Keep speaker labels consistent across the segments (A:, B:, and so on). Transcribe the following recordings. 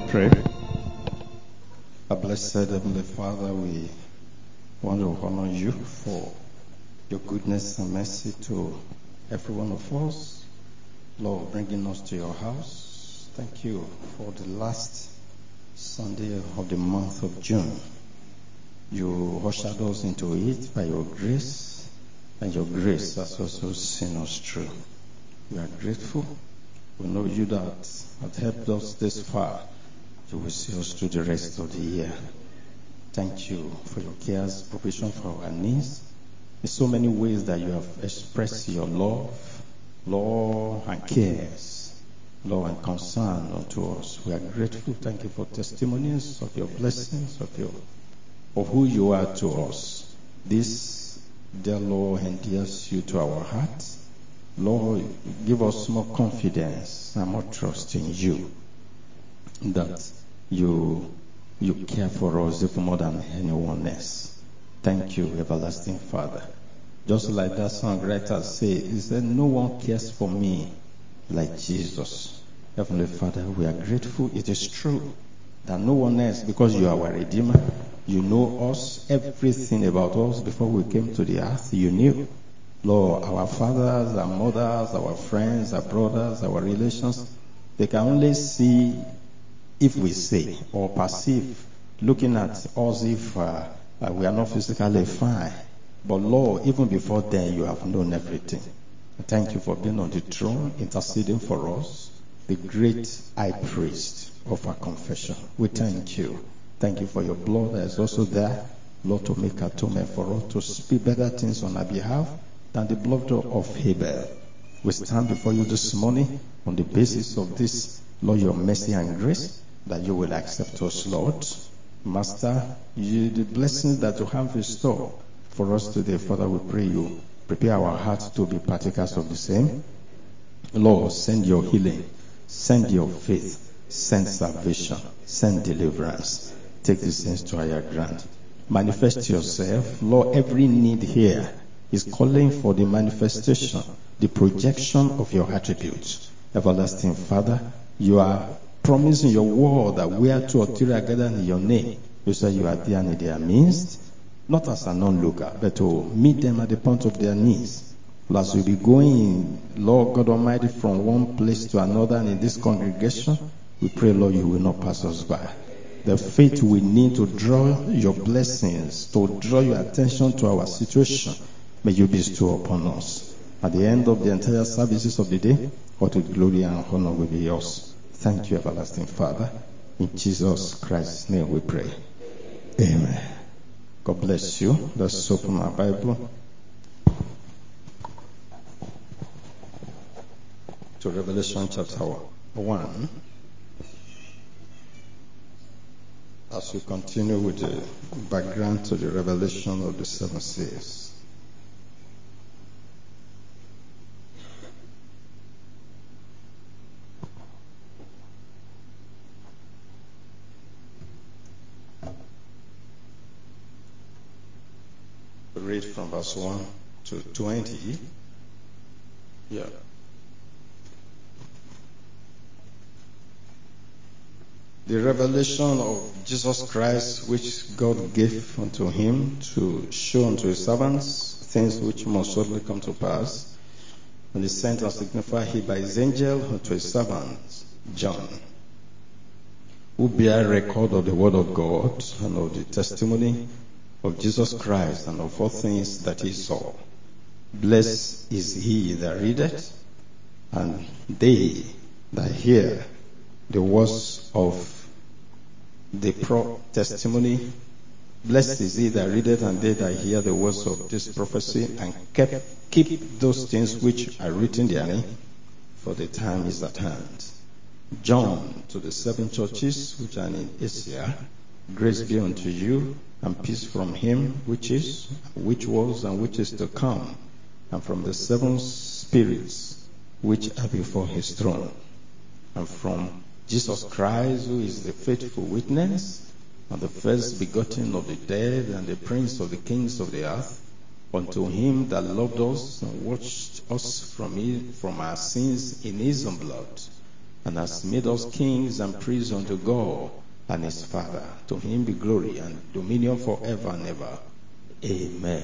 A: pray. Our blessed Heavenly Father, we want to honor you for your goodness and mercy to every one of us. Lord, bringing us to your house. Thank you for the last Sunday of the month of June. You ushered us into it by your grace, and your grace has also seen us through. We are grateful. We know you that have helped us this far. You will see us through the rest of the year. Thank you for your cares, provision for our needs. In so many ways that you have expressed your love, and cares, and concern unto us. We are grateful. Thank you for testimonies of your blessings, of who you are to us. This, dear Lord, endears you to our hearts. Lord, give us more confidence and more trust in you, that you care for us even more than anyone else. Thank you, everlasting Father. Just like that songwriter said, he said, no one cares for me like Jesus. Heavenly Father, we are grateful. It is true that no one else, because you are our Redeemer, you know us, everything about us before we came to the earth, you knew. Lord, our fathers, our mothers, our friends, our brothers, our relations, they can only see if we say or perceive, looking at us if we are not physically fine. But Lord, even before then, you have known everything. Thank you for being on the throne, interceding for us, the great high priest of our confession. We thank you. Thank you for your blood that is also there, Lord, to make atonement for us, to speak better things on our behalf than the blood of Abel. We stand before you this morning on the basis of this, Lord, your mercy and grace, that you will accept us, Lord. Master, the blessings that you have in store for us today, Father, we pray you prepare our hearts to be partakers of the same. Lord, send your healing, send your faith, send salvation, send deliverance. Take these things to higher ground. Manifest yourself. Lord, every need here is calling for the manifestation, the projection of your attributes. Everlasting Father, you are promising your word that where two or three are gathered in your name, you say you are there in their midst, not as an onlooker, but to meet them at the point of their needs. As we be going, Lord God Almighty, from one place to another in this congregation, we pray, Lord, you will not pass us by. The faith we need to draw your blessings, to draw your attention to our situation, may you bestow upon us. At the end of the entire services of the day, all the glory and honor will be yours. Thank you, everlasting Father. In Jesus Christ's name we pray. Amen. God bless you. Let's open our Bible to Revelation chapter 1. As we continue with the background to the revelation of the seven seals. Read from verse 1 to 20. Yeah. The revelation of Jesus Christ, which God gave unto him to show unto his servants things which must shortly come to pass. And he sent and signified he by his angel unto his servant John, who bear record of the word of God and of the testimony of Jesus Christ and of all things that he saw. Blessed is he that readeth, and they that hear the words of the testimony. Blessed is he that readeth, and they that hear the words of this prophecy, and keep those things which are written therein, for the time is at hand. John, to the seven churches which are in Asia, grace be unto you, and peace from him which is, which was, and which is to come, and from the seven spirits which are before his throne, and from Jesus Christ, who is the faithful witness, and the first begotten of the dead, and the prince of the kings of the earth, unto him that loved us and washed us from our sins in his own blood, and has made us kings and priests unto God and his Father. To him be glory and dominion forever and ever. Amen.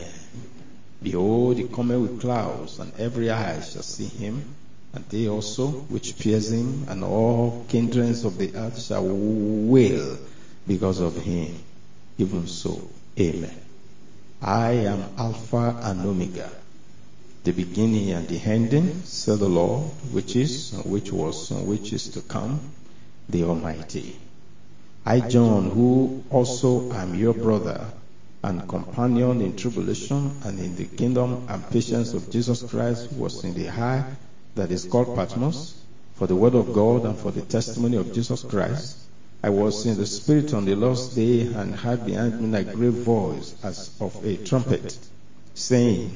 A: Behold, he cometh with clouds, and every eye shall see him, and they also which pierce him, and all kindreds of the earth shall wail because of him. Even so, amen. I am Alpha and Omega, the beginning and the ending, said the Lord, which is, and which was, and which is to come, the Almighty. I, John, who also am your brother and companion in tribulation and in the kingdom and patience of Jesus Christ, was in the high that is called Patmos, for the word of God and for the testimony of Jesus Christ. I was in the Spirit on the last day, and heard behind me a great voice as of a trumpet, saying,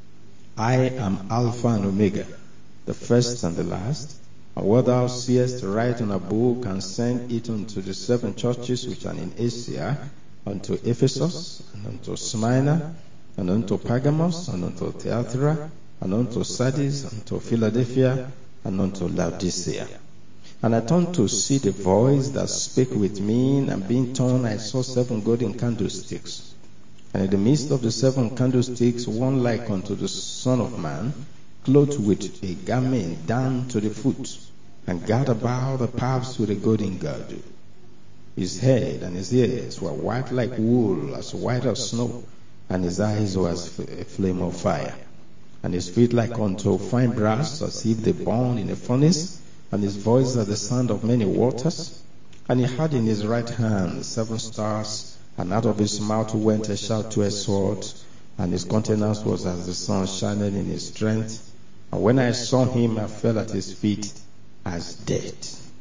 A: I am Alpha and Omega, the first and the last. And what thou seest, write in a book, and send it unto the 7 churches which are in Asia, unto Ephesus, and unto Smyrna, and unto Pergamos, and unto Thyatira, and unto Sardis, and unto Philadelphia, and unto Laodicea. And I turned to see the voice that spake with me, and being turned, I saw 7 golden candlesticks. And in the midst of the 7 candlesticks, one like unto the Son of Man, clothed with a garment down to the foot, and girt about the paps with a golden girdle. His head and his ears were white like wool, as white as snow, and his eyes were as a flame of fire. And his feet like unto fine brass, as if they burn in a furnace, and his voice as the sound of many waters. And he had in his right hand 7 stars, and out of his mouth went a shout to a sword, and his countenance was as the sun shining in his strength. And when I saw him, I fell at his feet as dead.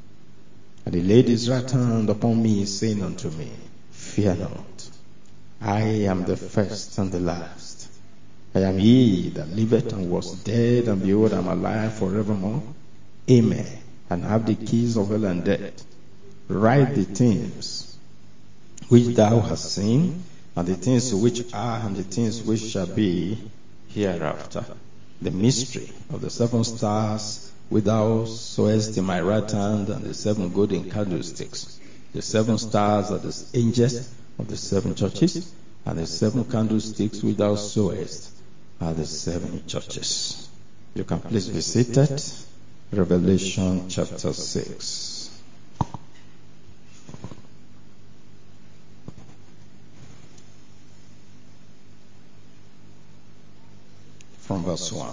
A: And he laid his right hand upon me, saying unto me, Fear not, I am the first and the last. I am he that liveth and was dead, and behold, I am alive forevermore. Amen. And have the keys of hell and death. Write the things which thou hast seen, and the things which are, and the things which shall be hereafter. The mystery of the 7 stars which thou sawest in my right hand, and the 7 golden candlesticks. The 7 stars are the angels of the 7 churches, and the 7 candlesticks which thou sawest are the 7 churches. You can please be seated. Revelation chapter 6. From verse 1.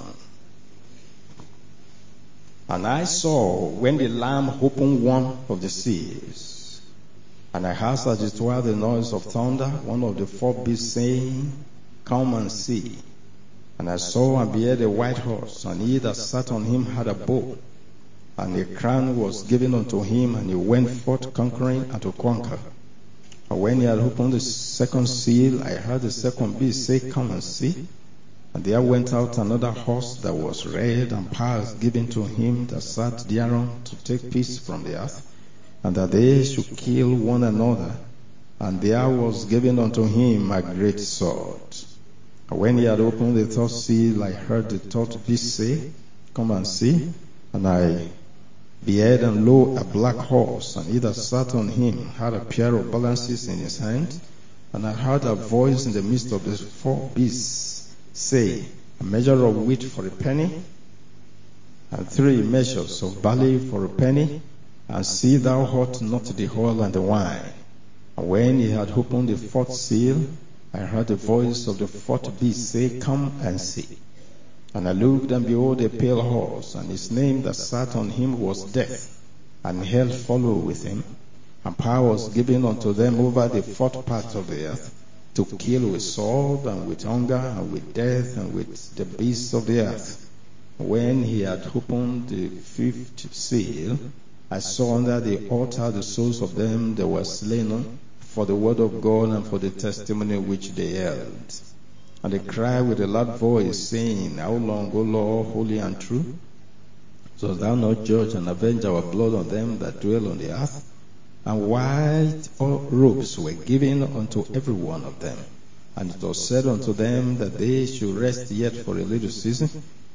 A: And I saw when the Lamb opened one of the seals, and I heard as it were the noise of thunder, one of the 4 beasts saying, Come and see. And I saw and beheld a white horse, and he that sat on him had a bow, and a crown was given unto him, and he went forth conquering and to conquer. And when he had opened the 2nd seal, I heard the 2nd beast say, Come and see. And there went out another horse that was red, and power was given to him that sat thereon to take peace from the earth, and that they should kill one another. And there was given unto him a great sword. And when he had opened the 3rd seal, I heard the 3rd beast say, Come and see. And I beheld, and lo, a black horse, and he that sat on him had a pair of balances in his hand. And I heard a voice in the midst of the 4 beasts say, A measure of wheat for a penny, and 3 measures of barley for a penny, and see thou hurt not the oil and the wine. And when he had opened the 4th seal, I heard the voice of the 4th beast say, Come and see. And I looked, and behold, a pale horse, and his name that sat on him was Death, and hell followed with him. And power was given unto them over the 4th part of the earth, to kill with sword, and with hunger, and with death, and with the beasts of the earth. When he had opened the 5th seal, I saw under the altar the souls of them that were slain for the word of God and for the testimony which they held. And they cried with a loud voice, saying, How long, O Lord, holy and true, dost thou not judge and avenge our blood on them that dwell on the earth? And white robes were given unto every one of them. And it was said unto them that they should rest yet for a little season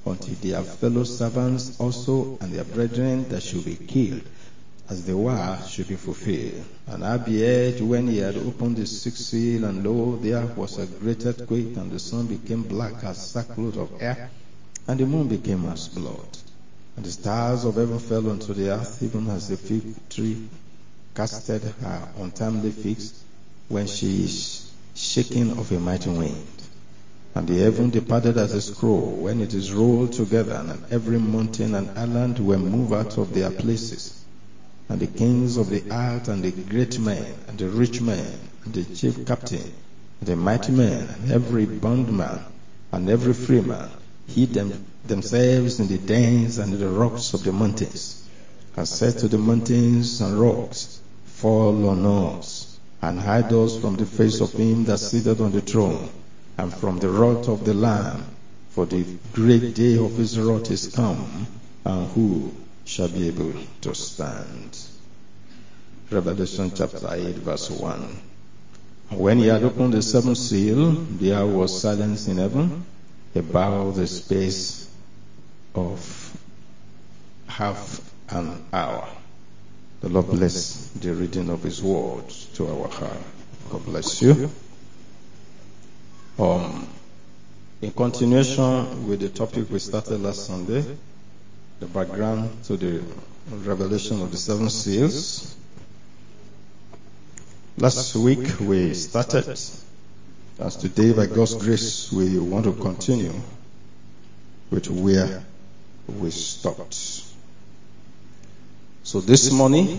A: until their fellow servants also and their brethren that should be killed, as they were, should be fulfilled. And howbeit, when he had opened the sixth seal, and lo, there was a great earthquake, and the sun became black as sackcloth of hair, and the moon became as blood. And the stars of heaven fell unto the earth, even as the fig tree casted her untimely figs, when she is shaken of a mighty wind. And the heaven departed as a scroll, when it is rolled together, and every mountain and island were moved out of their places. And the kings of the earth, and the great men, and the rich men, and the chief captain, and the mighty men, and every bondman, and every freeman, hid themselves in the dens and in the rocks of the mountains, and said to the mountains and rocks, fall on us, and hide us from the face of him that sitteth on the throne, and from the wrath of the Lamb, for the great day of his wrath is come, and who shall be able to stand? Revelation chapter 8 verse 1. When he had opened the seventh seal, there was silence in heaven about the space of half an hour. The Lord bless the reading of his word to our heart. God bless you. In continuation with the topic we started last Sunday, the background to the revelation of the seven seals. Last week we started, as today by God's grace we want to continue with where we stopped. So this morning,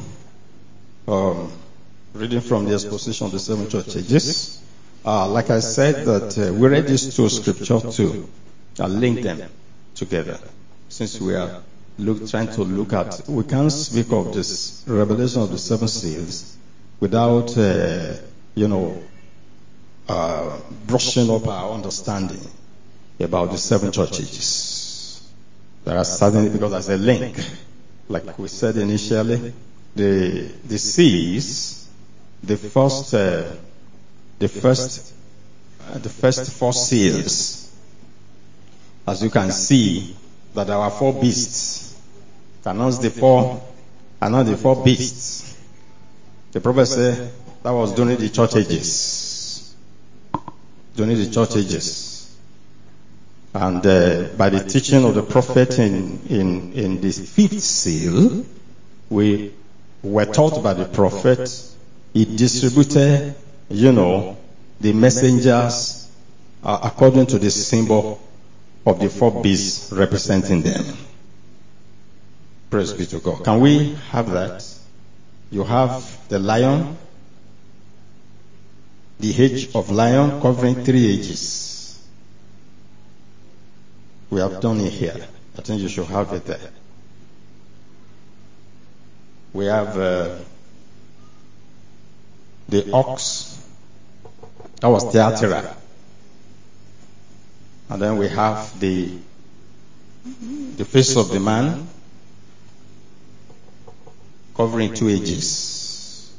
A: reading from the exposition of the seven church ages, like I said that we read these two scriptures to link them together. Since we are trying to look at, we can't speak of this revelation of the seven seals without, brushing up our understanding about the seven church ages. There are certain, because as a link, like we said initially, the seals, the first four seals, as you can see, that there are four beasts. Announce the four beasts. The prophet said that was during the church ages. During the church ages. And by the teaching of the prophet in the fifth seal, we were taught by the prophet, he distributed, the messengers according to the symbol of the four beasts representing them. Praise be to God. Can we have that? You have the lion, the age of lion covering 3 ages. We have done it here. I think you should have it there. We have the ox, that was Thyatira. And then we have the face of the man covering 2 ages.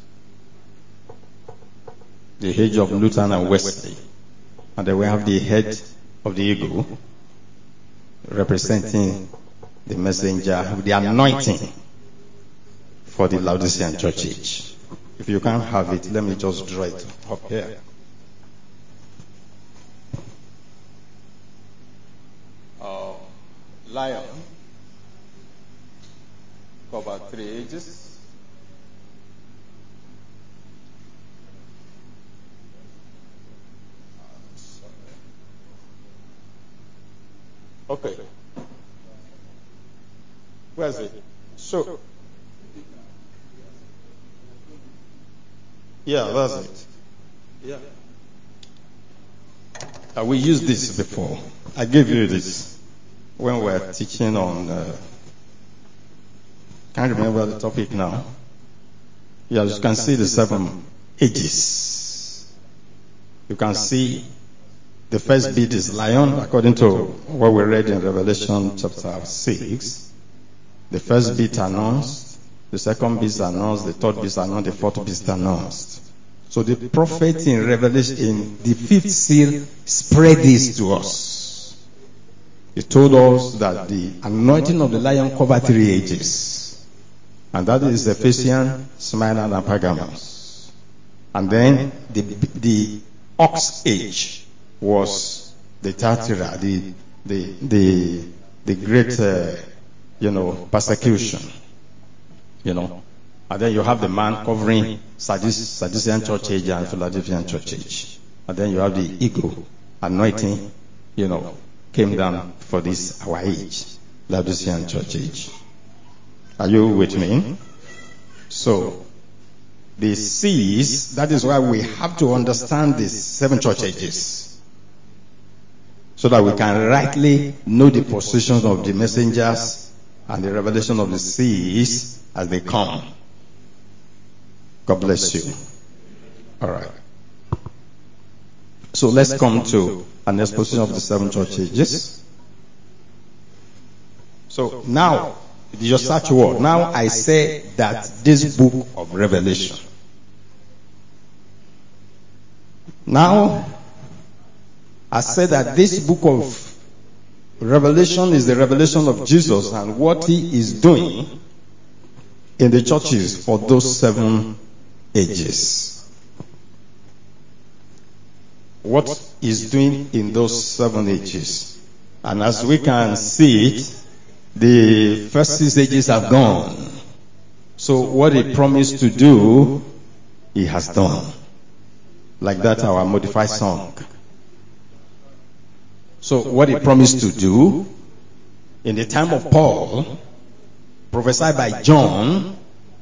A: The age of Lutheran and Wesley. And then we have the head of the eagle representing the messenger with the anointing for the Laodicean church age. If you can't have it, let me just draw it up here. Lion covered 3 ages. Okay. Where's it? So, yeah, that's it. Yeah. We used this before. I gave you this when we were teaching on, can't remember the topic now. Yeah, you can see the 7 ages. You can see the first beast is lion, according to what we read in Revelation chapter 6. The first beast announced, the second beast announced, the third beast announced, the fourth beast announced. So the prophet in Revelation, in the 5th seal, spread this to us. He told us that the anointing of the lion covered 3 ages. And that is Ephesians, Smyrna, and Pergamos. And then the ox age was the Thyatira, the great, persecution. And then you have the man covering Sadducean church age and Philadelphian church age. And then you have the eagle anointing, came down for this our age, Laodicean church age. Are you with me? So, the seas, that is why we have to understand the 7 church ages. So that we can rightly know the position of the messengers and the revelation of the seas as they come. God bless you. Alright. So let's come to an exposition of the 7 church ages. So now, your search word. Now I say that this book of Revelation. Now, I said that this book of Revelation is the revelation of Jesus and what he is doing in the churches for those 7 ages. What he's doing in those 7 ages. And as we can see it, the first 6 ages have gone. So what he promised to do, he has done. Like that, our modified song. So what he promised to do, in the time of Paul, prophesied by John,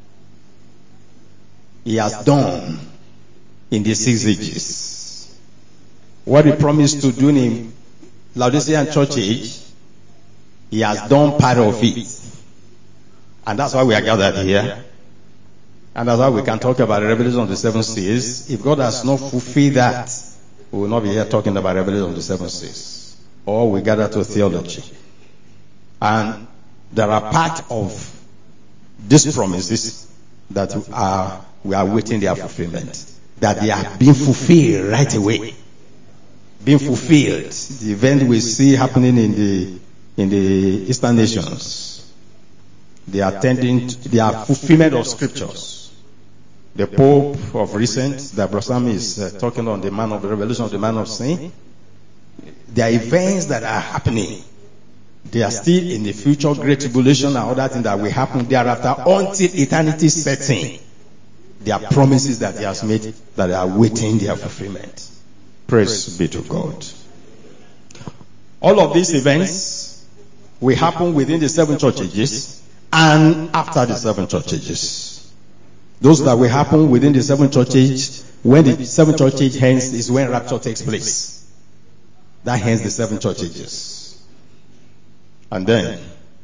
A: he has done in the 6 ages. What he promised to do in Laodicean church age, he has done part of it. And that's why we are gathered here. And that's why we can talk about the revelation of the 7 seals. If God has not fulfilled that, we will not be here talking about the revelation of the 7 seals. Or we gather to theology. And there are part of these promises that we are waiting their fulfillment. That they are being fulfilled right away. Being fulfilled. The event we see happening in the Eastern nations. They are fulfillment of scriptures. The Pope of recent, that Brosam is talking on the man of the revelation of the man of sin. There are events that are happening. They are still in the future great tribulation and other things that will happen thereafter until eternity sets in. There are promises that he has made that are waiting their fulfillment. Praise be to God. All of these events will happen within the 7 church ages and after the 7 church ages. Those that will happen within the 7 church age, when the 7 church age ends, is when rapture takes place. That ends the 7 church ages. And then,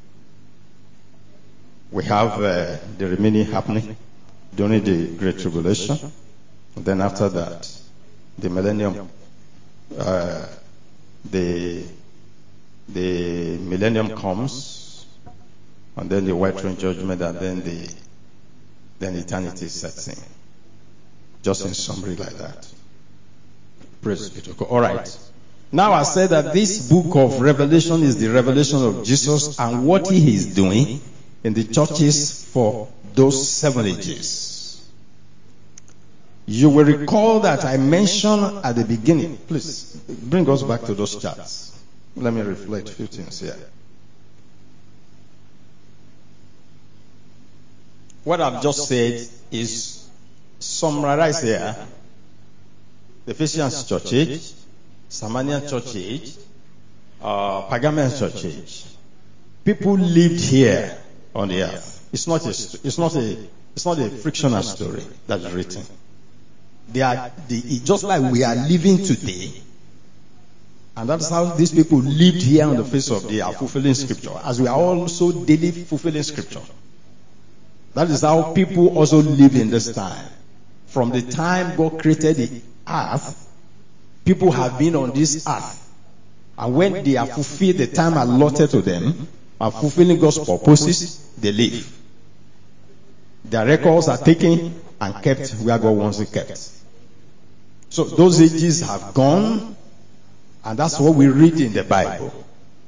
A: we have the remaining happening during the Great Tribulation. And then after that, the millennium, the millennium comes, and then the white throne judgment, and then eternity sets in. Just in summary like that. Praise be to God. All right. Now I said that this book of Revelation is the revelation of Jesus and what he is doing in the churches for those 7 ages. You will recall that I mentioned at the beginning. Please bring us back to those charts. Let me reflect a few things here. What I've just said is summarized here. The Ephesians church age, Smyrna church age, Pergamian church age. People lived here on the earth. It's not a frictional story that's written. Just like we are living today, and that's how these people lived here on the face of the earth, fulfilling scripture, as we are also daily fulfilling scripture. That is how people also live in this time. From the time God created the earth, people have been on this earth. And when they have fulfilled the time allotted to them, and fulfilling God's purposes, they live. Their records are taken and kept where God wants it kept. So those ages have gone, and that's what we read in the Bible.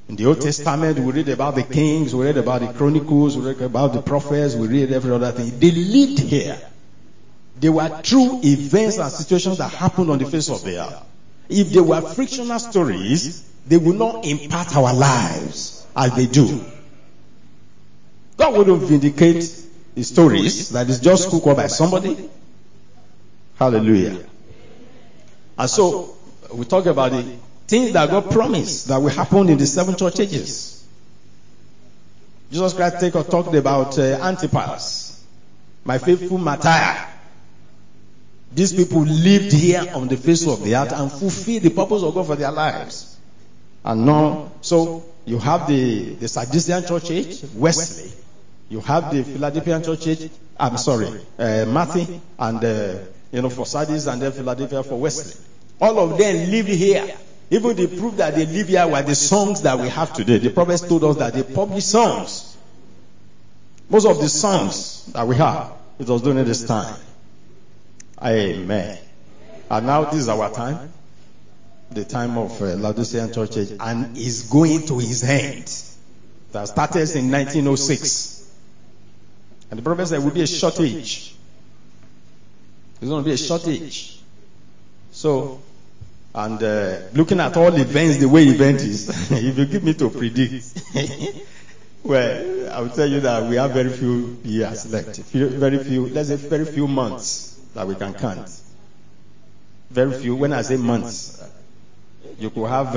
A: In the Old Testament, we read about the kings, we read about the chronicles, we read about the prophets, we read every other thing. They lived here. They were true events and situations that happened on the face of the earth. If they were fictional stories, they would not impact our lives as they do. God wouldn't vindicate the stories that is just cooked up by somebody. Hallelujah. And so, we talk about the things that God promised that will happen in the 7 church ages. Jesus Christ talked about Antipas, my faithful martyr. These people lived here on the face of the earth and fulfilled the purpose of God for their lives. And now, so you have the Sadducean church age, Wesley. You have the Philadelphian church age, Matthew, and for Sardis, and then Philadelphia for Wesley. All of them lived here. Even the proof that they live here were the songs that we have today. The prophets told us that they published songs. Most of the songs that we have, it was during this time. Amen. And now this is our time. The time of Laodicean Church Age, and is going to his end. That started in 1906. And the prophet said it will be a short age. It's going to be a short age. So, and looking at all events, the way event is, if you give me to predict, well, I will tell you that we have very few years left. Very few months that we can count. Very few. When I say months, you could have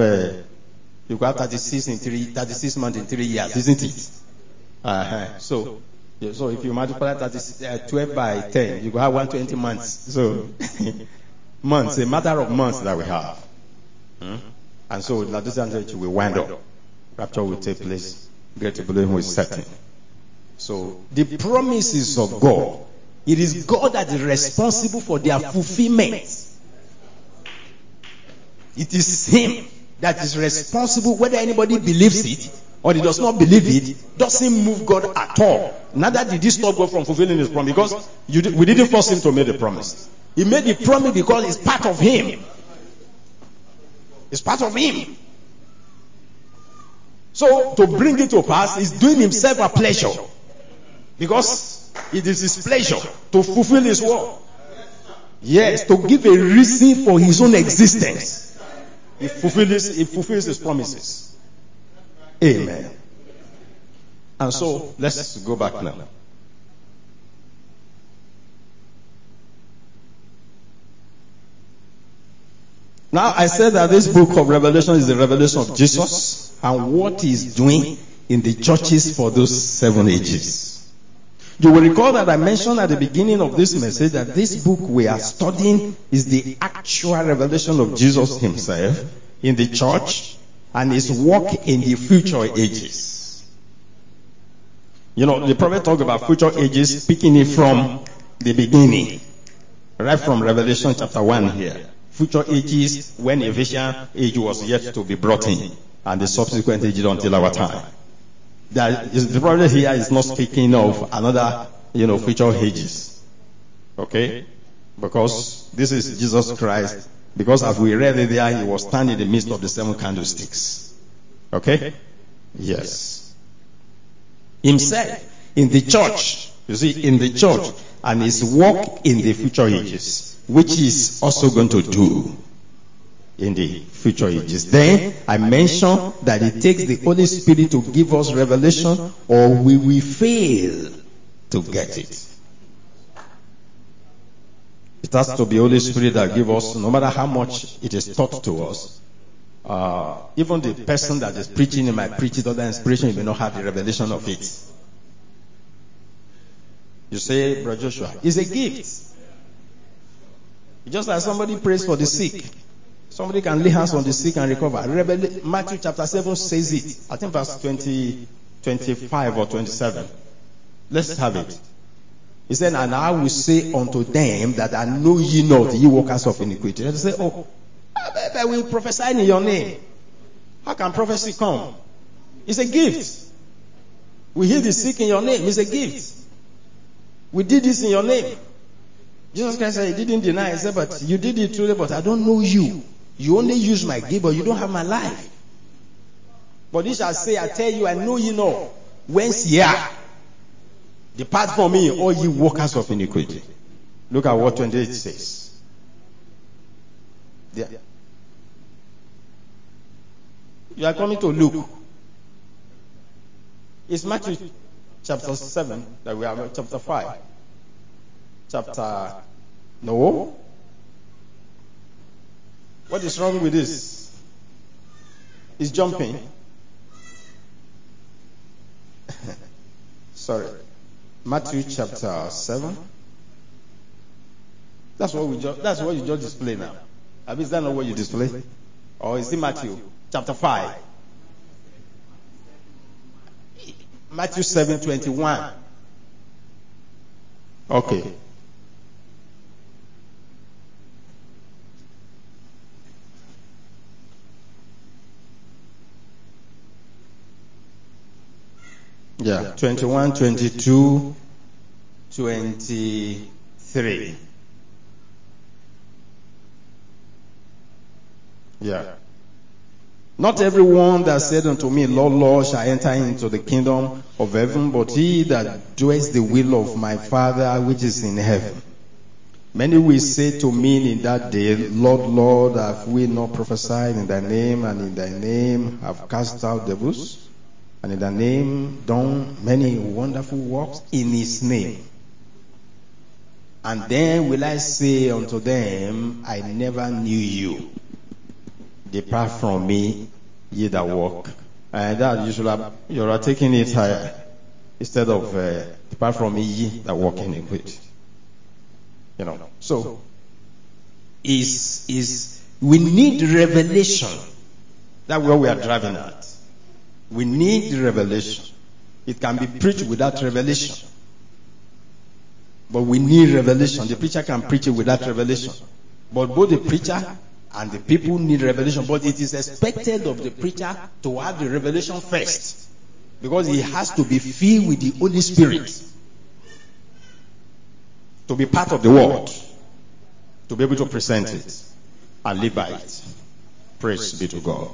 A: 36 months in 3 years, isn't it? So if you multiply 12 by 10, you could have 120 months. So months, a matter of months that we have. And so Laodicean church will wind up. Rapture will take place. Great tribulation will set in. So the promises of God, it is God that is responsible for their fulfillment. It is Him that is responsible, whether anybody believes it or he does not believe it, doesn't move God at all. Neither did He stop God from fulfilling His promise, because we didn't force Him to make the promise. He made the promise because it's part of Him. It's part of Him. So, to bring it to pass, He's doing Himself a pleasure. Because it is His pleasure to fulfill His word. Yes, to give a reason for His own existence. He fulfills His promises. Amen. And so, let's go back now. Now, I said that this book of Revelation is the revelation of Jesus and what He is doing in the churches for those 7 ages. You will recall that I mentioned at the beginning of this message that this book we are studying is the actual revelation of Jesus Himself in the church and His work in the future ages. The prophet talked about future ages, picking it from the beginning, right from Revelation chapter 1 here. Future ages when the Ephesian age was yet to be brought in, and the subsequent ages until our time. The prophet here is not speaking of another, future ages. Okay? Because this is Jesus Christ. Because as we read it there, He was standing in the midst of the 7 candlesticks. Okay? Yes. Himself in the church, you see, in the church, and His work in the future ages, which is also going to do in the future ages. Then I mentioned that it takes the Holy Spirit to give us revelation, or we will fail to get it. It has to be Holy Spirit that gives us, no matter how much it is taught to us. Even the person that is preaching, in my preaching under inspiration, he may not have the revelation of it. You say, Brother Joshua, it's a gift. Just like somebody prays for the sick. Somebody can lay hands on the sick and recover. Matthew chapter 7 says it. I think verse 25 or 27. Let's have it. He said, and I will say unto them that I know ye not, ye workers of iniquity. And they say, I will prophesy in your name. How can prophecy come? It's a gift. We heal the sick in your name. It's a gift. We did this in your name. Jesus Christ said He didn't deny. He said, but you did it truly, but I don't know you. You only use my gift, but you don't have my life. But he shall say, I tell you, I know you not. Whence ye are? Depart from me, all ye workers of iniquity. Look at what 28 says. Yeah. You are coming to Luke. It's Matthew chapter 7 that we have, chapter 5. No. What is wrong with this? It's jumping. Sorry. Matthew chapter 7. That's what you just display now. I mean, is that not what you display? Or is it Matthew chapter 5? Matthew 7:21. Okay. Yeah, 21, 22, 23. Yeah. Not everyone that said unto me, Lord, Lord, shall enter into the kingdom of heaven, but he that doeth the will of my Father which is in heaven. Many will say to me in that day, Lord, Lord, have we not prophesied in thy name, and in thy name have cast out devils, and in thy name done many wonderful works in his name? And then will I say unto them, I never knew you. Depart from me, ye that walk. And that you are taking it higher instead of depart from me, ye that walk in iniquity. You know. So we need revelation. That's where we are driving at. We need revelation. It can be preached without revelation. But we need revelation. The preacher can preach it without revelation. But both the preacher and the people need revelation. But it is expected of the preacher to have the revelation first. Because he has to be filled with the Holy Spirit. To be part of the word. To be able to present it. And live by it. Praise be to God.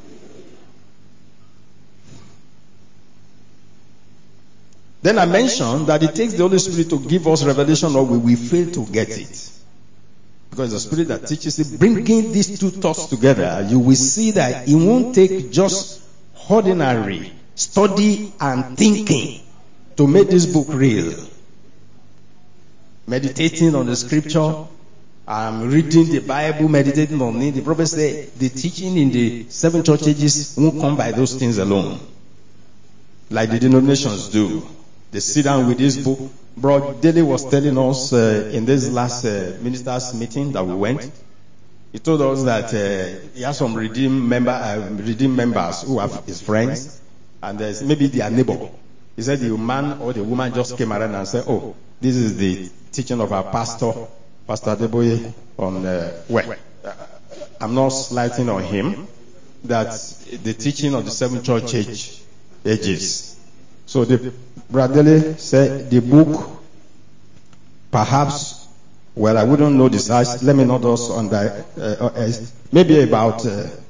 A: Then I mentioned that it takes the Holy Spirit to give us revelation, or we will fail to get it. Because the Spirit that teaches it, bringing these two thoughts together, you will see that it won't take just ordinary study and thinking to make this book real. Meditating on the scripture, reading the Bible, meditating on it. The prophet said the teaching in the 7 church ages won't come by those things alone. Like the denominations do. They sit down with this book. Bro Daly was telling us in this last ministers meeting that we went. He told us that he has some redeemed members who are his friends, and maybe their neighbor. He said the man or the woman just came around and said, "Oh, this is the teaching of our pastor, Pastor Adeboye, on I'm not slighting on him. That's the teaching of the 7 church ages." So the Bradley said the book, perhaps, well, I wouldn't know the size. Let me not also on that. Maybe about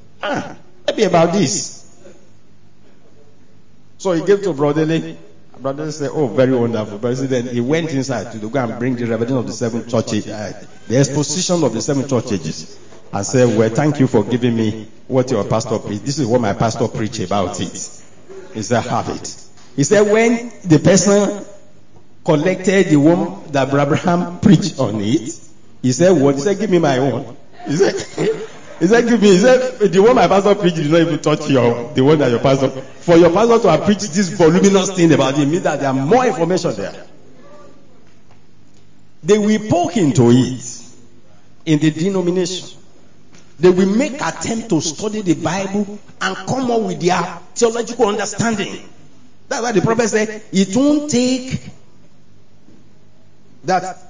A: this. So he gave to Bradley. Bradley said, "Oh, very wonderful." But then he went inside to go and bring the revelation of the 7 churches, the exposition of the 7 church ages, and said, "Well, thank you for giving me what your pastor preached. This is what my pastor preached about it." He said, "Have it." He said when the person collected the one that Abraham preached on it, he said, "What?" He said, "Give me my own." He said, "Give me." He said, "The one my pastor preached did not even touch the one that your pastor." For your pastor to have preached this voluminous thing about it means that there are more information there. They will poke into it in the denomination. They will make attempt to study the Bible and come up with their theological understanding. That's why the prophet said, it won't take that.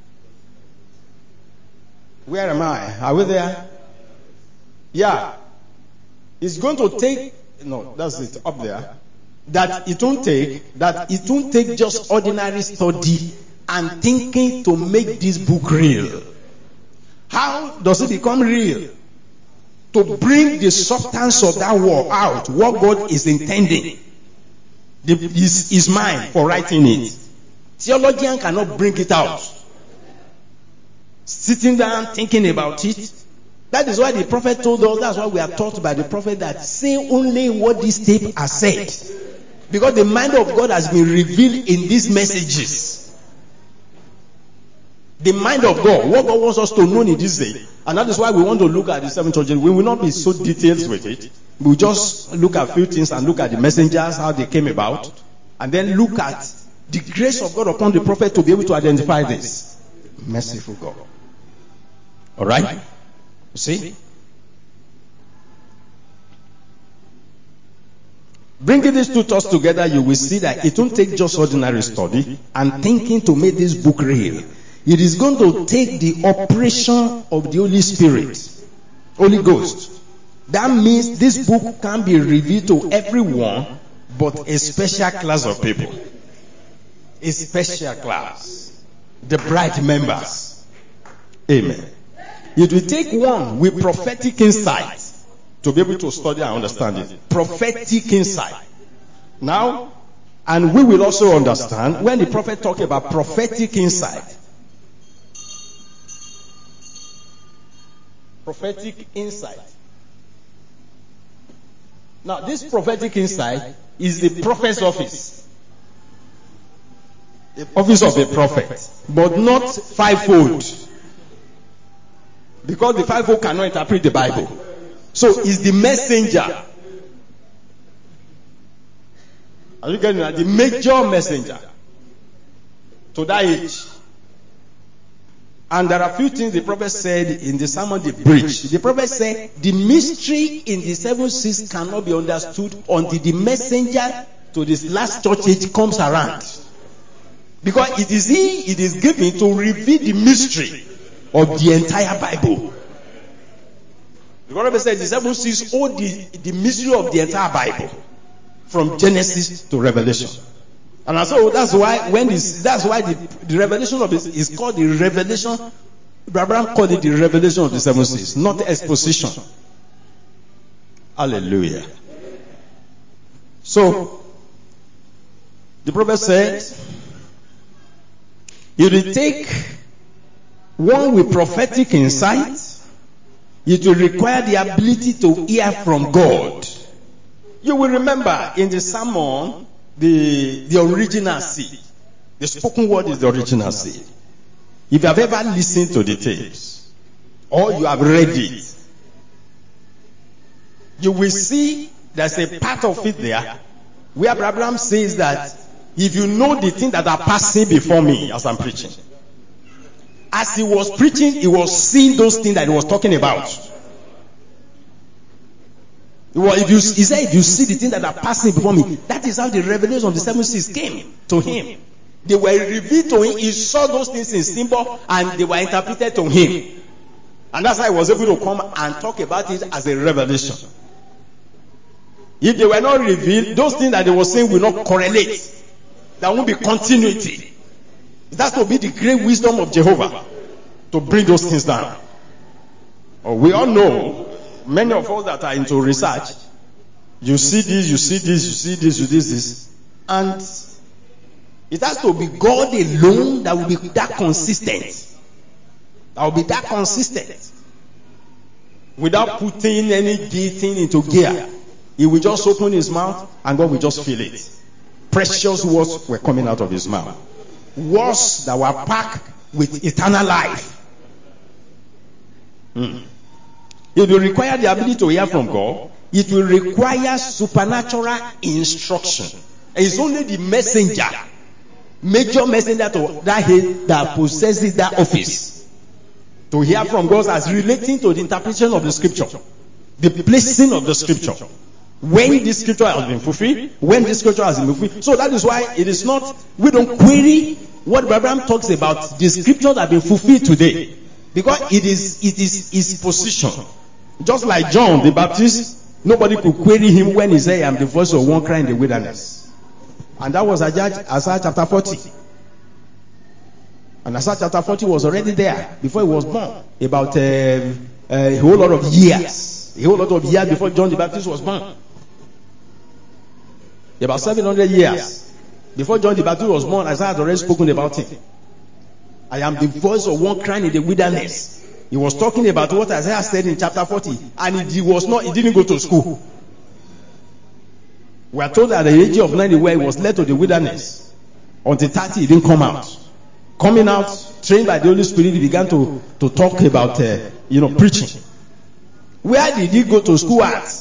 A: Where am I? Are we there? Yeah. It's going to take, no, that's it, up there. That it won't take just ordinary study and thinking to make this book real. How does it become real? to bring the substance of that word out, what God is intending. His mind for writing it. Theologian cannot bring it out. Sitting down thinking about it. That is why the prophet told us, that's why we are taught by the prophet that say only what this tape has said. Because the mind of God has been revealed in these messages. The mind of God, what God wants us to know in this day. And that is why we want to look at the seven churches. We will not be so detailed with it. We will just look at a few things and look at the messengers, how they came about. And then look at the grace of God upon the prophet to be able to identify this. Merciful God. Alright? You see? Bringing these two thoughts together, you will see that it won't take just ordinary study and thinking to make this book real. It is going to take the operation of the Holy Spirit, Holy Ghost. That means this book can be revealed to everyone, but a special class of people. A special class. The bright members. Amen. It will take one with prophetic insight to be able to study and understand it. Prophetic insight. Now, and we will also understand when the prophet talks about prophetic insight. Prophetic insight. Now, this prophetic insight is the prophet's office. The office of a prophet. But not fivefold. Because the fivefold cannot interpret the Bible. So, it's the messenger. Are you getting that? The major messenger. To that age. And there are a few things the prophet said in the sermon they preached. The prophet said, the mystery in the 7 seals cannot be understood until the messenger to this last church age comes around. Because it is given to reveal the mystery of the entire Bible. The prophet said the 7 seals hold the mystery of the entire Bible. From Genesis to Revelation. And so that's why the revelation of this is called the revelation. Abraham called it the revelation of the 7 seals, not exposition. Hallelujah. So the prophet said, it will take one with prophetic insight. It will require the ability to hear from God. You will remember in the sermon, the original seed. The spoken word is the original seed. If you have ever listened to the tapes, or you have read it, you will see there's a part of it there where Abraham says that if you know the things that are passing before me as I'm preaching. As he was preaching, he was seeing those things that he was talking about. He said, if you see the things that are passing before me, that is how the revelation of the 7 seals came to him. They were revealed to him. He saw those things in symbol and they were interpreted to him. And that's why he was able to come and talk about it as a revelation. If they were not revealed, those things that they were saying will not correlate. There won't be continuity. It has to be the great wisdom of Jehovah to bring those things down. We all know, many of us that are into research, you see this, you see this, you see this, you see this. And it has to be God alone that will be that consistent. That will be that consistent. Without putting any thing into gear. He will just open his mouth and God will just fill it. Precious words were coming out of his mouth. Words that were packed with eternal life. It will require the ability to hear from God. It will require supernatural instruction. And it's only the messenger, major messenger to that possesses that office, to hear from God as relating to the interpretation of the scripture, the placing of the scripture. When this scripture has been fulfilled, when this scripture has been fulfilled. So that is why it is not, we don't query what Abraham talks about, the scriptures that have been fulfilled today. Because it is his position. Just like John the Baptist, nobody could query him when he said, I am the voice of one crying in the wilderness. And that was Isaiah chapter 40. And Isaiah chapter 40 was already there before he was born. About a whole lot of years. a whole lot of years before John the Baptist was born. About 700 years before John the Baptist was born, Isaiah had already spoken about him. I am the voice of one crying in the wilderness. He was talking about what Isaiah said in chapter 40, and he didn't go to school. We are told that at the age of 90 where he was led to the wilderness. Until 30, he didn't come out. Coming out, trained by the Holy Spirit, he began to talk about, preaching. Where did he go to school at?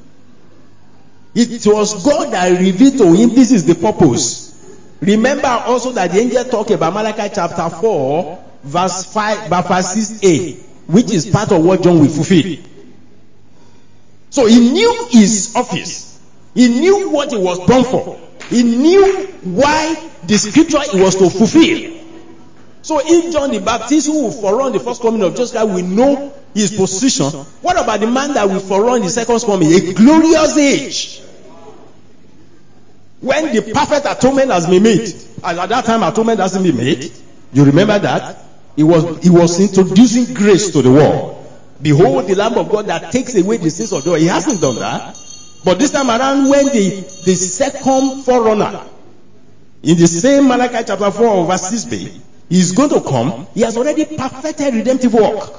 A: It was God that revealed to him this is the purpose. Remember also that the angel talked about Malachi chapter 4, verse 6a, which is part of what John will fulfill. So he knew his office. He knew what he was born for. He knew why the scripture he was to fulfill. So if John the Baptist, who will forerun the first coming of Jesus Christ, will know his position, what about the man that will forerun the second coming? A glorious age. When the perfect atonement has been made, and at that time atonement hasn't been made, you remember that? He was introducing grace to the world. Behold the Lamb of God that takes away the sins of the world. He hasn't done that. But this time around, when the second forerunner, in the same Malachi chapter 4 verse 6b, he's going to come, he has already perfected redemptive work.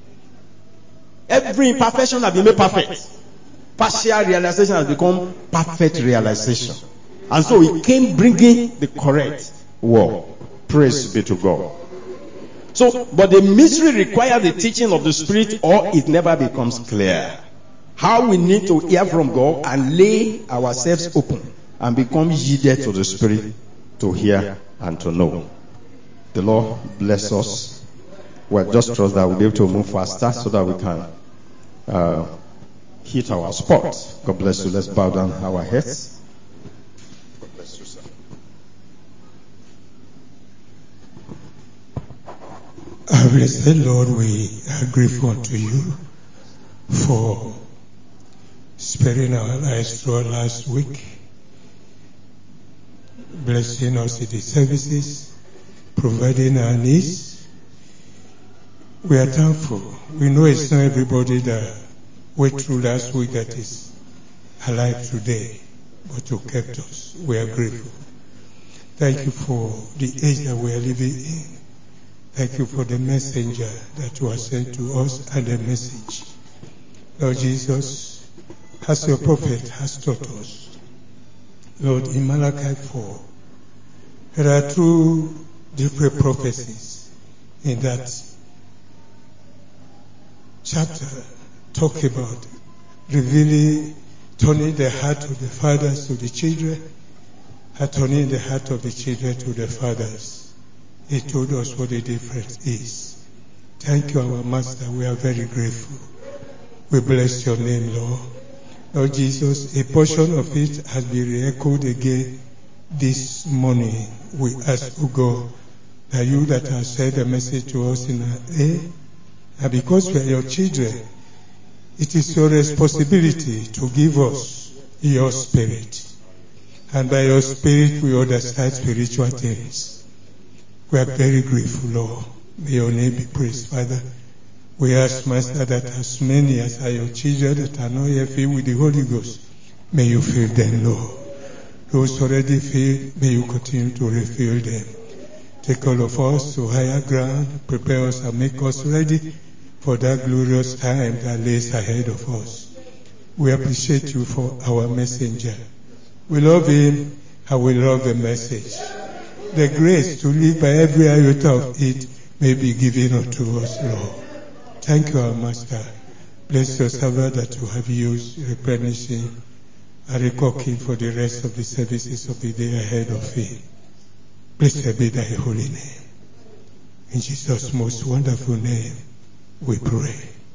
A: Every imperfection has been made perfect. Partial realization has become perfect realization. And so he came bringing the correct word. Praise be to God. So, but the mystery requires the teaching of the Spirit, or it never becomes clear. How we need to hear from God and lay ourselves open and become yielded to the Spirit to hear and to know. The Lord bless us. Well, just trust that we'll be able to move faster so that we can hit our spot. God bless you. Let's bow down our heads. God bless you, sir.
B: Blessed Lord, we are grateful unto you for sparing our lives through our last week, blessing us in the services, providing our needs. We are thankful. We know it's not everybody that went through last week that is alive today, but you kept us. We are grateful. Thank you for the age that we are living in. Thank you for the messenger that you have sent to us and the message. Lord Jesus, as your prophet has taught us, Lord, in Malachi 4, there are two different prophecies in that chapter talk about revealing, turning the heart of the fathers to the children, and turning the heart of the children to the fathers. He told us what the difference is. Thank you, our Master. We are very grateful. We bless your name, Lord. Lord Jesus, a portion of it has been re-echoed again this morning. We ask, O God, that you that have said the message to us in and because we are your children, it is your responsibility to give us your spirit. And by your spirit, we understand spiritual things. We are very grateful, Lord. May your name be praised, Father. We ask, Master, that as many as are your children that are not yet filled with the Holy Ghost, may you fill them, Lord. Those already filled, may you continue to refill them. Take all of us to higher ground, prepare us and make us ready for that glorious time that lays ahead of us. We appreciate you for our messenger. We love him and we love the message. The grace to live by every iota of it may be given unto us, Lord. Thank you, our Master. Bless your servant that you have used, replenishing and recocking for the rest of the services of the day ahead of him. Blessed be thy holy name. In Jesus' most wonderful name, we pray.